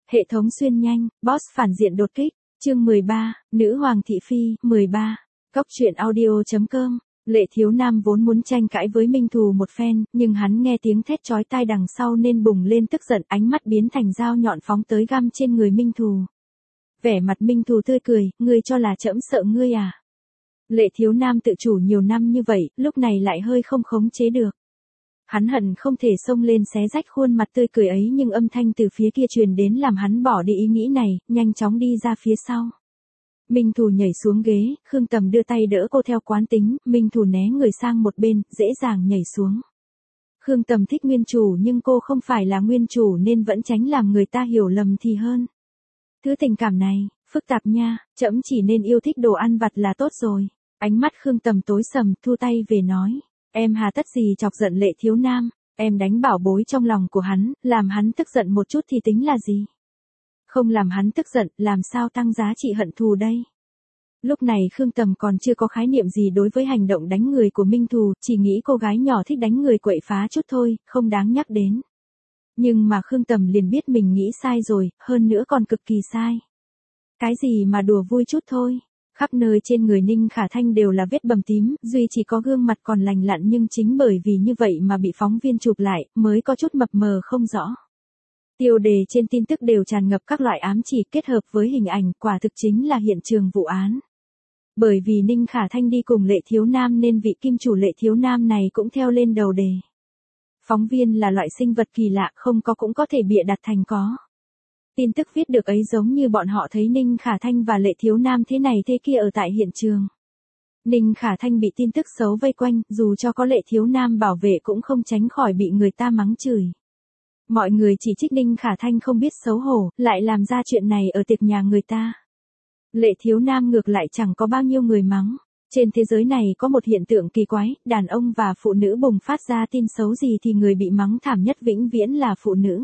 Hệ thống xuyên nhanh, boss phản diện đột kích, chương 13, Nữ Hoàng Thị Phi, 13. Cóc truyện audio.com. Lệ Thiếu Nam vốn muốn tranh cãi với Minh Thù một phen, nhưng hắn nghe tiếng thét chói tai đằng sau nên bùng lên tức giận, ánh mắt biến thành dao nhọn phóng tới găm trên người Minh Thù. Vẻ mặt Minh Thù tươi cười, ngươi cho là trẫm sợ ngươi à? Lệ Thiếu Nam tự chủ nhiều năm như vậy, lúc này lại hơi không khống chế được. Hắn hận không thể xông lên xé rách khuôn mặt tươi cười ấy, nhưng âm thanh từ phía kia truyền đến làm hắn bỏ đi ý nghĩ này, nhanh chóng đi ra phía sau. Minh Thù nhảy xuống ghế, Khương Tầm đưa tay đỡ cô theo quán tính, Minh Thù né người sang một bên, dễ dàng nhảy xuống. Khương Tầm thích nguyên chủ nhưng cô không phải là nguyên chủ nên vẫn tránh làm người ta hiểu lầm thì hơn. Thứ tình cảm này, phức tạp nha, trẫm chỉ nên yêu thích đồ ăn vặt là tốt rồi. Ánh mắt Khương Tầm tối sầm, thu tay về nói. Em hà tất gì chọc giận Lệ Thiếu Nam, em đánh bảo bối trong lòng của hắn, làm hắn tức giận một chút thì tính là gì? Không làm hắn tức giận, làm sao tăng giá trị hận thù đây? Lúc này Khương Tầm còn chưa có khái niệm gì đối với hành động đánh người của Minh Thù, chỉ nghĩ cô gái nhỏ thích đánh người quậy phá chút thôi, không đáng nhắc đến. Nhưng mà Khương Tầm liền biết mình nghĩ sai rồi, hơn nữa còn cực kỳ sai. Cái gì mà đùa vui chút thôi. Khắp nơi trên người Ninh Khả Thanh đều là vết bầm tím, duy chỉ có gương mặt còn lành lặn, nhưng chính bởi vì như vậy mà bị phóng viên chụp lại, mới có chút mập mờ không rõ. Tiêu đề trên tin tức đều tràn ngập các loại ám chỉ kết hợp với hình ảnh, quả thực chính là hiện trường vụ án. Bởi vì Ninh Khả Thanh đi cùng Lệ Thiếu Nam nên vị kim chủ Lệ Thiếu Nam này cũng theo lên đầu đề. Phóng viên là loại sinh vật kỳ lạ, không có cũng có thể bịa đặt thành có. Tin tức viết được ấy giống như bọn họ thấy Ninh Khả Thanh và Lệ Thiếu Nam thế này thế kia ở tại hiện trường. Ninh Khả Thanh bị tin tức xấu vây quanh, dù cho có Lệ Thiếu Nam bảo vệ cũng không tránh khỏi bị người ta mắng chửi. Mọi người chỉ trích Ninh Khả Thanh không biết xấu hổ, lại làm ra chuyện này ở tiệc nhà người ta. Lệ Thiếu Nam ngược lại chẳng có bao nhiêu người mắng. Trên thế giới này có một hiện tượng kỳ quái, đàn ông và phụ nữ bùng phát ra tin xấu gì thì người bị mắng thảm nhất vĩnh viễn là phụ nữ.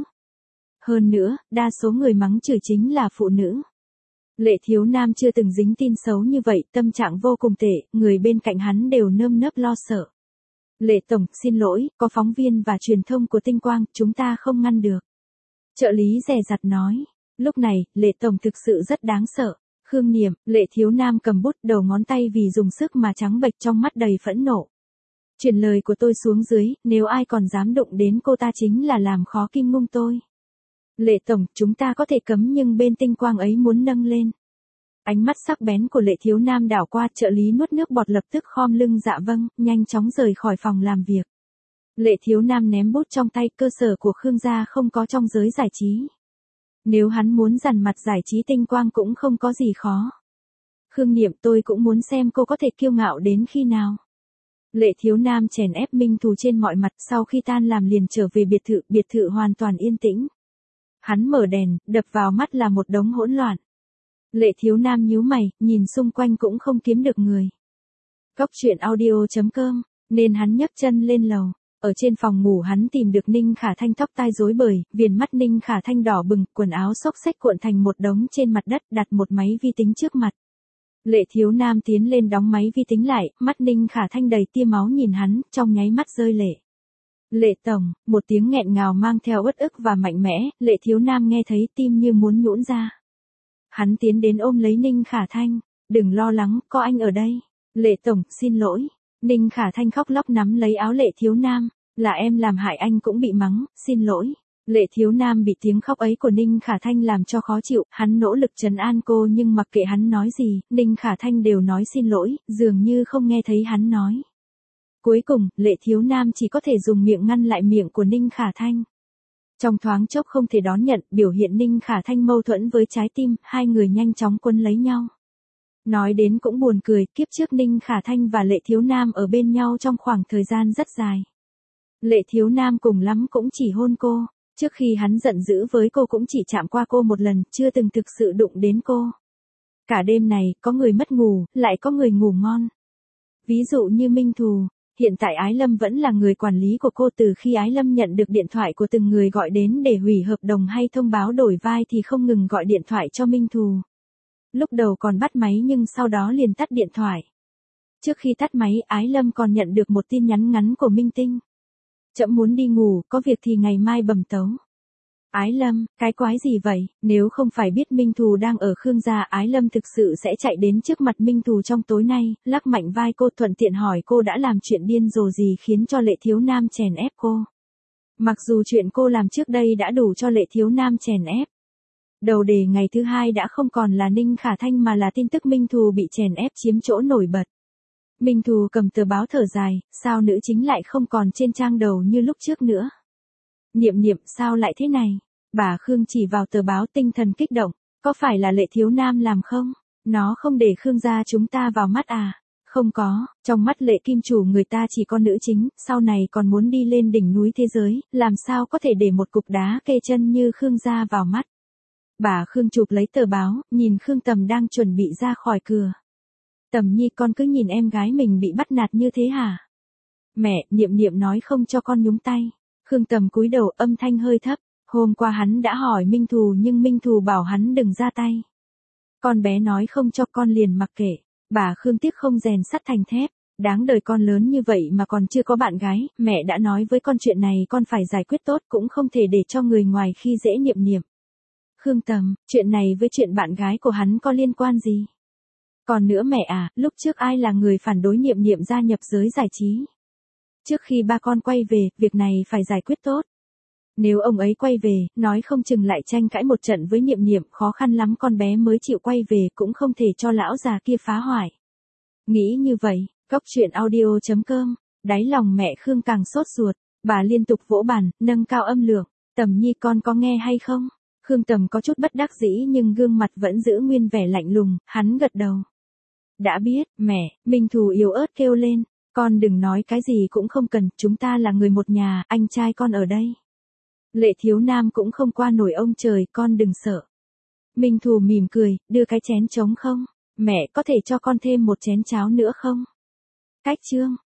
Hơn nữa, đa số người mắng chửi chính là phụ nữ. Lệ Thiếu Nam chưa từng dính tin xấu như vậy, tâm trạng vô cùng tệ, người bên cạnh hắn đều nơm nớp lo sợ. Lệ Tổng, xin lỗi, có phóng viên và truyền thông của Tinh Quang, chúng ta không ngăn được. Trợ lý dè dặt nói. Lúc này, Lệ Tổng thực sự rất đáng sợ. Khương Niệm, Lệ Thiếu Nam cầm bút, đầu ngón tay vì dùng sức mà trắng bệch, trong mắt đầy phẫn nộ. Truyền lời của tôi xuống dưới, nếu ai còn dám đụng đến cô ta chính là làm khó Kim Ngung tôi. Lệ Tổng, chúng ta có thể cấm nhưng bên Tinh Quang ấy muốn nâng lên. Ánh mắt sắc bén của Lệ Thiếu Nam đảo qua, trợ lý nuốt nước bọt lập tức khom lưng dạ vâng, nhanh chóng rời khỏi phòng làm việc. Lệ Thiếu Nam ném bút trong tay, cơ sở của Khương gia không có trong giới giải trí. Nếu hắn muốn dằn mặt giải trí Tinh Quang cũng không có gì khó. Khương Niệm, tôi cũng muốn xem cô có thể kiêu ngạo đến khi nào. Lệ Thiếu Nam chèn ép Minh Thù trên mọi mặt, sau khi tan làm liền trở về biệt thự hoàn toàn yên tĩnh. Hắn mở đèn, đập vào mắt là một đống hỗn loạn. Lệ Thiếu Nam nhíu mày, nhìn xung quanh cũng không kiếm được người. Cóc truyện audio.com, nên hắn nhấc chân lên lầu. Ở trên phòng ngủ hắn tìm được Ninh Khả Thanh tóc tai rối bời, viền mắt Ninh Khả Thanh đỏ bừng, quần áo xốc xếch cuộn thành một đống trên mặt đất, đặt một máy vi tính trước mặt. Lệ Thiếu Nam tiến lên đóng máy vi tính lại, mắt Ninh Khả Thanh đầy tia máu nhìn hắn, trong nháy mắt rơi lệ. Lệ Tổng, một tiếng nghẹn ngào mang theo uất ức và mạnh mẽ, Lệ Thiếu Nam nghe thấy tim như muốn nhũn ra. Hắn tiến đến ôm lấy Ninh Khả Thanh, đừng lo lắng, có anh ở đây. Lệ Tổng, xin lỗi. Ninh Khả Thanh khóc lóc nắm lấy áo Lệ Thiếu Nam, là em làm hại anh cũng bị mắng, xin lỗi. Lệ Thiếu Nam bị tiếng khóc ấy của Ninh Khả Thanh làm cho khó chịu, hắn nỗ lực trấn an cô nhưng mặc kệ hắn nói gì, Ninh Khả Thanh đều nói xin lỗi, dường như không nghe thấy hắn nói. Cuối cùng, Lệ Thiếu Nam chỉ có thể dùng miệng ngăn lại miệng của Ninh Khả Thanh. Trong thoáng chốc không thể đón nhận, biểu hiện Ninh Khả Thanh mâu thuẫn với trái tim, hai người nhanh chóng quấn lấy nhau. Nói đến cũng buồn cười, kiếp trước Ninh Khả Thanh và Lệ Thiếu Nam ở bên nhau trong khoảng thời gian rất dài. Lệ Thiếu Nam cùng lắm cũng chỉ hôn cô, trước khi hắn giận dữ với cô cũng chỉ chạm qua cô một lần, chưa từng thực sự đụng đến cô. Cả đêm này, có người mất ngủ, lại có người ngủ ngon. Ví dụ như Minh Thù. Hiện tại Ái Lâm vẫn là người quản lý của cô, từ khi Ái Lâm nhận được điện thoại của từng người gọi đến để hủy hợp đồng hay thông báo đổi vai thì không ngừng gọi điện thoại cho Minh Thù. Lúc đầu còn bắt máy nhưng sau đó liền tắt điện thoại. Trước khi tắt máy, Ái Lâm còn nhận được một tin nhắn ngắn của Minh Tinh. Trẫm muốn đi ngủ, có việc thì ngày mai bẩm tấu. Ái Lâm, cái quái gì vậy, nếu không phải biết Minh Thù đang ở Khương gia, Ái Lâm thực sự sẽ chạy đến trước mặt Minh Thù trong tối nay, lắc mạnh vai cô, thuận tiện hỏi cô đã làm chuyện điên rồ gì khiến cho Lệ Thiếu Nam chèn ép cô. Mặc dù chuyện cô làm trước đây đã đủ cho Lệ Thiếu Nam chèn ép. Đầu đề ngày thứ hai đã không còn là Ninh Khả Thanh mà là tin tức Minh Thù bị chèn ép chiếm chỗ nổi bật. Minh Thù cầm tờ báo thở dài, sao nữ chính lại không còn trên trang đầu như lúc trước nữa. Niệm Niệm, sao lại thế này? Bà Khương chỉ vào tờ báo, tinh thần kích động, có phải là Lệ Thiếu Nam làm không? Nó không để Khương gia chúng ta vào mắt à? Không có, trong mắt Lệ Kim Chủ người ta chỉ có nữ chính, sau này còn muốn đi lên đỉnh núi thế giới, làm sao có thể để một cục đá kê chân như Khương gia vào mắt. Bà Khương chụp lấy tờ báo, nhìn Khương Tầm đang chuẩn bị ra khỏi cửa. Tầm Nhi, con cứ nhìn em gái mình bị bắt nạt như thế hả? Mẹ, Niệm Niệm nói không cho con nhúng tay. Khương Tầm cúi đầu, âm thanh hơi thấp. Hôm qua hắn đã hỏi Minh Thù nhưng Minh Thù bảo hắn đừng ra tay. Con bé nói không cho, con liền mặc kệ. Bà Khương tiếc không rèn sắt thành thép. Đáng đời con lớn như vậy mà còn chưa có bạn gái, mẹ đã nói với con chuyện này con phải giải quyết tốt, cũng không thể để cho người ngoài khi dễ Niệm Niệm. Khương Tầm, chuyện này với chuyện bạn gái của hắn có liên quan gì? Còn nữa mẹ à, lúc trước ai là người phản đối Niệm Niệm gia nhập giới giải trí? Trước khi ba con quay về, việc này phải giải quyết tốt. Nếu ông ấy quay về, nói không chừng lại tranh cãi một trận với Niệm Niệm, khó khăn lắm con bé mới chịu quay về, cũng không thể cho lão già kia phá hoại. Nghĩ như vậy, Cóc Truyện Audio.com, đáy lòng mẹ Khương càng sốt ruột, bà liên tục vỗ bàn, nâng cao âm lượng, Tầm Nhi con có nghe hay không? Khương Tầm có chút bất đắc dĩ nhưng gương mặt vẫn giữ nguyên vẻ lạnh lùng, hắn gật đầu. Đã biết, mẹ, Minh Thù yếu ớt kêu lên, con đừng nói cái gì cũng không cần, chúng ta là người một nhà, anh trai con ở đây. Lệ Thiếu Nam cũng không qua nổi ông trời, con đừng sợ. Minh Thù mỉm cười, đưa cái chén trống không? Mẹ có thể cho con thêm một chén cháo nữa không? Cách chương.